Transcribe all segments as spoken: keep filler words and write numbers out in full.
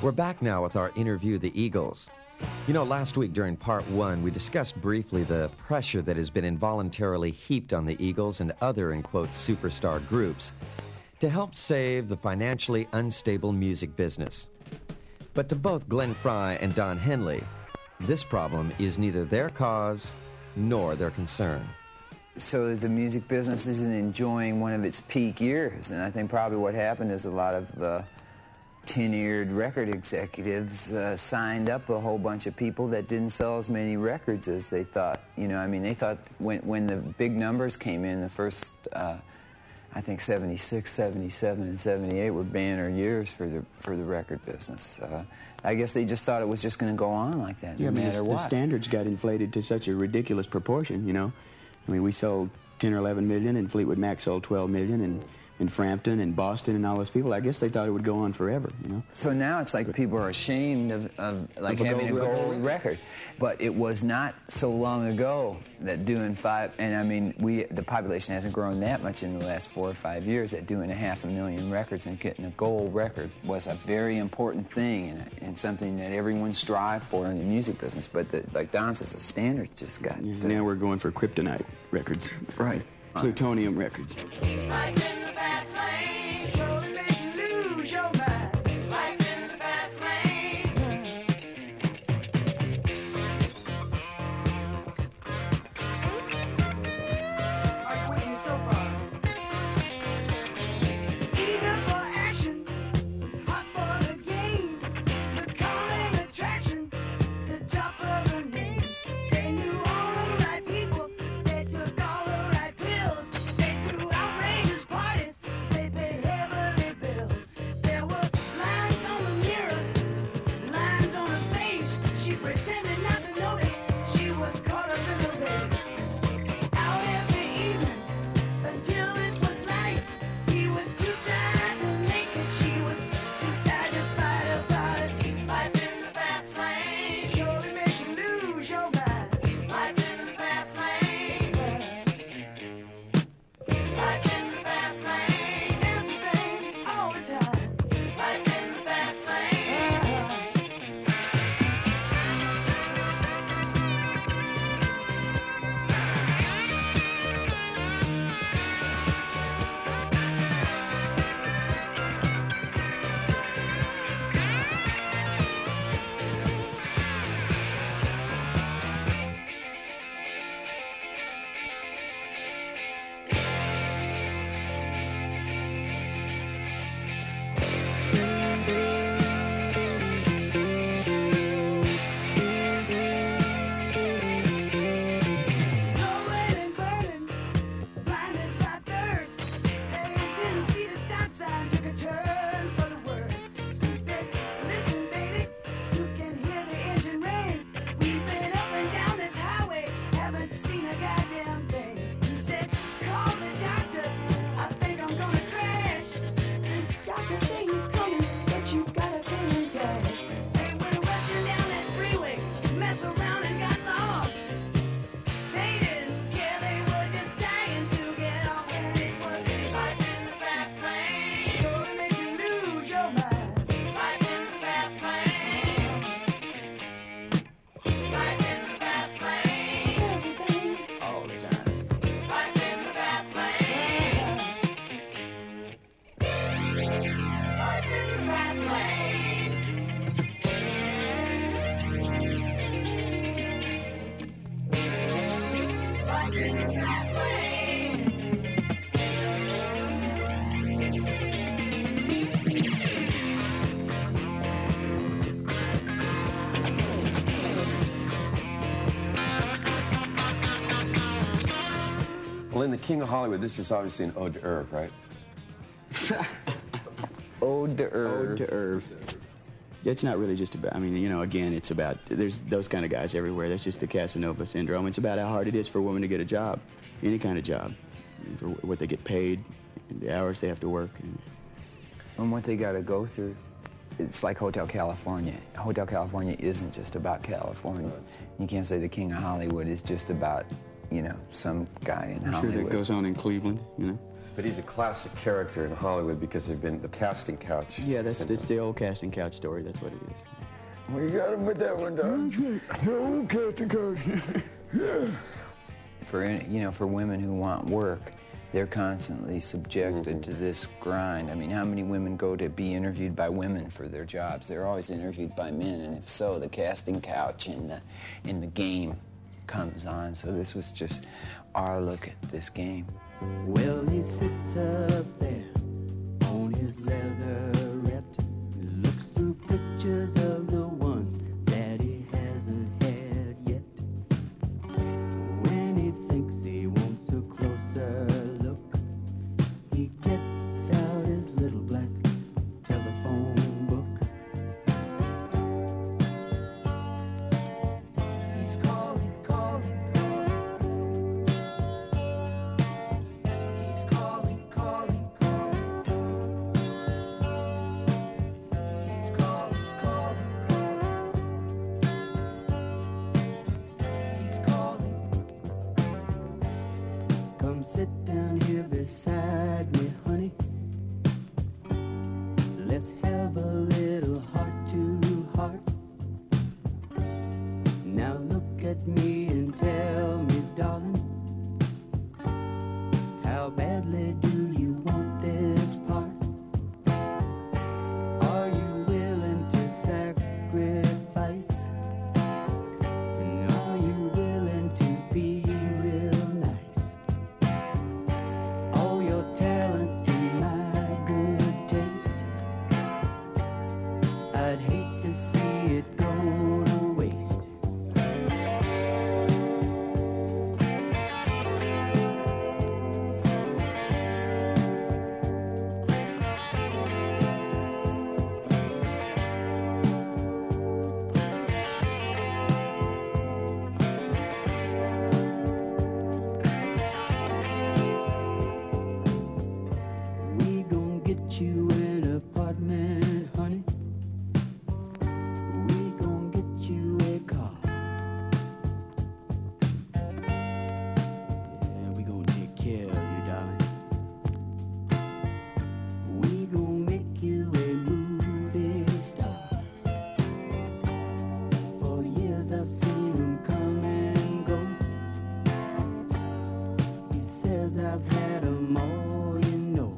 We're back now with our interview, The Eagles. You know, last week during part one, we discussed briefly the pressure that has been involuntarily heaped on the Eagles and other, in quotes, superstar groups to help save the financially unstable music business. But to both Glenn Frey and Don Henley, this problem is neither their cause nor their concern. So the music business isn't enjoying one of its peak years, and I think probably what happened is a lot of uh, tenured record executives uh, signed up a whole bunch of people that didn't sell as many records as they thought. You know, I mean, they thought when, when the big numbers came in, the first, uh, I think seventy-six, seventy-seven, and seventy-eight were banner years for the for the record business. Uh, I guess they just thought it was just going to go on like that, yeah, no I mean, matter the, what. The standards got inflated to such a ridiculous proportion, you know. I mean, we sold ten or eleven million, and Fleetwood Mac sold twelve million, and in Frampton and Boston and all those people. I guess they thought it would go on forever, you know. So now it's like people are ashamed of, of like Of a having a gold gold record. record. But it was not so long ago that doing five, and I mean, we the population hasn't grown that much in the last four or five years, that doing a half a million records and getting a gold record was a very important thing and, and something that everyone strived for in the music business. But the, like Don says, the standards just got... Yeah, to, now we're going for kryptonite records. Right. Plutonium records. Life in the fast lane, surely make you lose your mind. Life in the fast lane. Are you with me so far? Eager for action, hot for the game, the calming attraction, the drop of a name. They knew all the right people, they took all the right pills. They threw outrageous parties, they paid heavily bills. There were lines on the mirror, lines on her face. She pretended not to notice, she was caught up in the race. Out every evening until it was light. He was too tired to make it, she was too tired to fight about it. Life in the fast lane, surely make you lose your mind. Life in the fast lane. Life in the fast lane, everything, all the time. Life in the fast lane. Blowing and burning, blinded by thirst. They didn't see the stop sign, took a turn for the worse. He said, listen, baby, you can hear the engine rain. We've been up and down this highway, haven't seen a goddamn thing. He said, call the doctor, I think I'm gonna crash. The doctor say he's coming, but you gotta pay him cash. They went rushing down that freeway, messed around and got lost. They didn't care, they were just dying to get off, and it was life in the fast lane. Surely make you lose your mind. Life in the fast lane. Life in the fast lane. Everything, all the time. Life in the fast lane. Life in the fast lane. Life in the fast lane. Well, in The King of Hollywood, this is obviously an ode to Irv, right? Ode to Irv. Ode to Irv. It's not really just about, I mean, you know, again, it's about, there's those kind of guys everywhere. That's just the Casanova syndrome. It's about how hard it is for a woman to get a job, any kind of job, and for what they get paid, and the hours they have to work. And And what they got to go through. It's like Hotel California. Hotel California isn't just about California. You can't say the King of Hollywood is just about, you know, some guy in I'm Hollywood. sure that goes on in Cleveland, you know. But he's a classic character in Hollywood because they've been the casting couch. Yeah, that's syndrome. it's the old casting couch story. That's what it is. We got him with that one, Don. No casting couch. Yeah. For any, you know, for women who want work, they're constantly subjected mm-hmm. to this grind. I mean, how many women go to be interviewed by women for their jobs? They're always interviewed by men, and if so, the casting couch in the in the game comes on. So this was just our look at this game. Well, he sits up there on his leatherette, looks through pictures of the ones that he hasn't had yet. When he thinks he wants a closer look, he gets out his little black telephone book. He's calling, calling, calling. He's calling, calling, calling. He's calling, calling, calling. He's calling. Come sit down here beside me, honey. Let's have a little heart to heart. Now look at me and tell me, darling, how badly do you want this part? Are you willing to sacrifice? And are you willing to be real nice? All your talent and my good taste, I'd hate to see it go to waste. We gon' get you an apartment, honey. We gon' get you a car. Yeah, we gon' take care of you, darling. We gon' make you a movie star. For years I've seen him come and go. He says I've had 'em all, you know.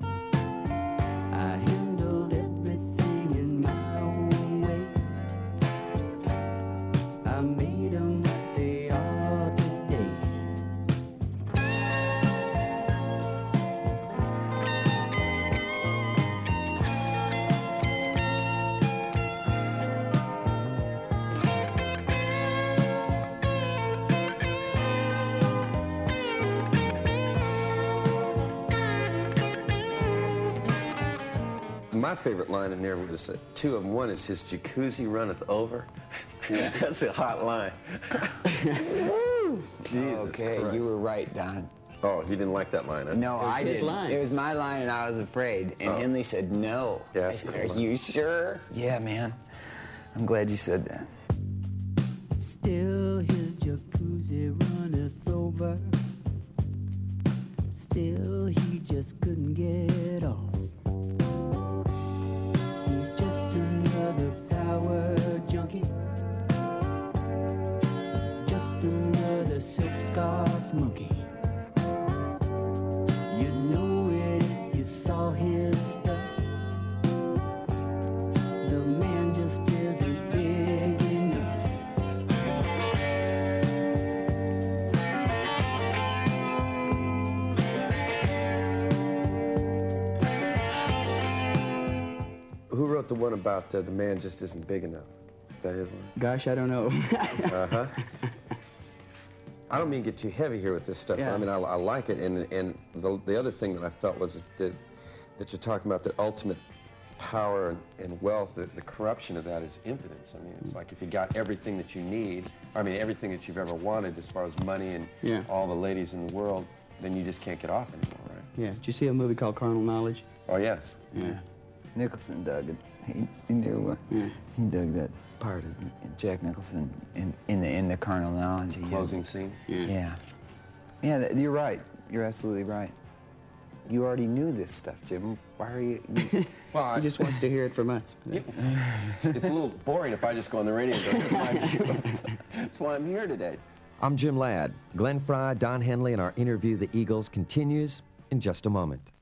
I handled everything in my own way. I made 'em what they are today. My favorite line in there was uh, two of them. One is his jacuzzi runneth over. That's a hot line. Jesus Okay, Christ. you were right, Don. Oh, he didn't like that line, huh? No, was I his didn't. line. It was my line, and I was afraid. And Oh. Henley said no. Yeah, I that's a said, cool are line. you sure? Yeah, man. I'm glad you said that. Still his jacuzzi runneth over. Still he just couldn't get off. He's just another power junkie. Just another silk scarf monkey. You'd know it if you saw his stuff. The man just isn't big enough. Who wrote the one about uh, the man just isn't big enough? Is that his line? Gosh, I don't know. Uh-huh. I don't mean to get too heavy here with this stuff. Yeah. I mean, I, I like it, and and the, the other thing that I felt was is that that you're talking about the ultimate power and, and wealth. The, the corruption of that is impotence. I mean, it's like if you got everything that you need, I mean, everything that you've ever wanted as far as money and Yeah. all the ladies in the world, then you just can't get off anymore, right? Yeah. Did you see a movie called Carnal Knowledge? Oh yes. Yeah. Nicholson dug it. He, he knew. Uh, Yeah. He dug that part of Jack Nicholson in, in the in the carnal knowledge. He had- Closing scene. Yeah. Yeah, th- you're right. You're absolutely right. you already knew this stuff, Jim. Why are you... you Well, I, He just wants to hear it from us. it's, it's a little boring if I just go on the radio and go, "This is my view." That's why I'm here today. I'm Jim Ladd. Glenn Frey, Don Henley, and our interview, The Eagles, continues in just a moment.